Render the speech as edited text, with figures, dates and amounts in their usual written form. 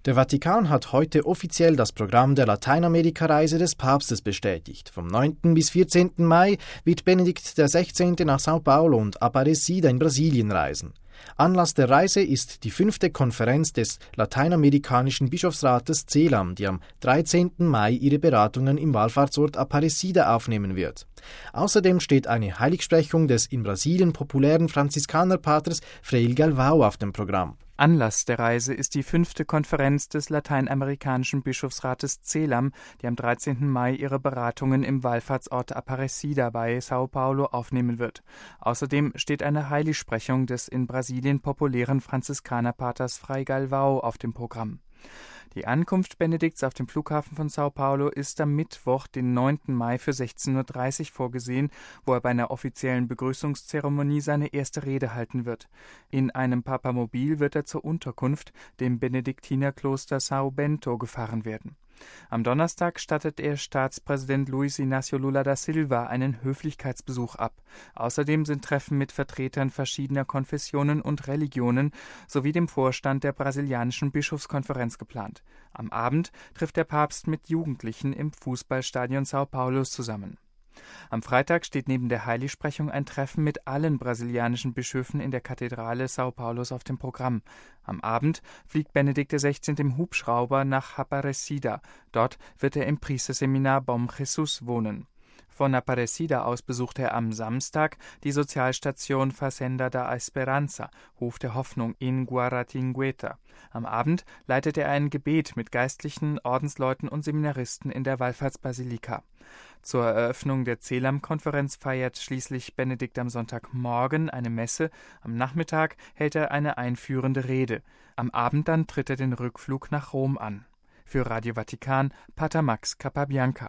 Der Vatikan hat heute offiziell das Programm der Lateinamerika-Reise des Papstes bestätigt. Vom 9. bis 14. Mai wird Benedikt XVI. Nach Sao Paulo und Aparecida in Brasilien reisen. Anlass der Reise ist die 5. Konferenz des Lateinamerikanischen Bischofsrates CELAM, die am 13. Mai ihre Beratungen im Wallfahrtsort Aparecida aufnehmen wird. Außerdem steht eine Heiligsprechung des in Brasilien populären Franziskanerpaters Frei Galvão auf dem Programm. Anlass der Reise ist die 5. Konferenz des Lateinamerikanischen Bischofsrates CELAM, die am 13. Mai ihre Beratungen im Wallfahrtsort Aparecida bei Sao Paulo aufnehmen wird. Außerdem steht eine Heiligsprechung des in Brasilien populären Franziskanerpaters Frei Galvão auf dem Programm. Die Ankunft Benedikts auf dem Flughafen von Sao Paulo ist am Mittwoch, den 9. Mai für 16:30 Uhr vorgesehen, wo er bei einer offiziellen Begrüßungszeremonie seine erste Rede halten wird. In einem Papamobil wird er zur Unterkunft, dem Benediktinerkloster São Bento, gefahren werden. Am Donnerstag stattet er Staatspräsident Luiz Inácio Lula da Silva einen Höflichkeitsbesuch ab. Außerdem sind Treffen mit Vertretern verschiedener Konfessionen und Religionen sowie dem Vorstand der brasilianischen Bischofskonferenz geplant. Am Abend trifft der Papst mit Jugendlichen im Fußballstadion Sao Paulos zusammen. Am Freitag steht neben der Heiligsprechung ein Treffen mit allen brasilianischen Bischöfen in der Kathedrale Sao Paulos auf dem Programm. Am Abend fliegt Benedikt XVI. Im Hubschrauber nach Aparecida. Dort wird er im Priesterseminar Bom Jesus wohnen. Von Aparecida aus besucht er am Samstag die Sozialstation Fazenda da Esperança, Hof der Hoffnung in Guaratinguetá. Am Abend leitet er ein Gebet mit Geistlichen, Ordensleuten und Seminaristen in der Wallfahrtsbasilika. Zur Eröffnung der CELAM-Konferenz feiert schließlich Benedikt am Sonntagmorgen eine Messe. Am Nachmittag hält er eine einführende Rede. Am Abend dann tritt er den Rückflug nach Rom an. Für Radio Vatikan, Pater Max Capabianca.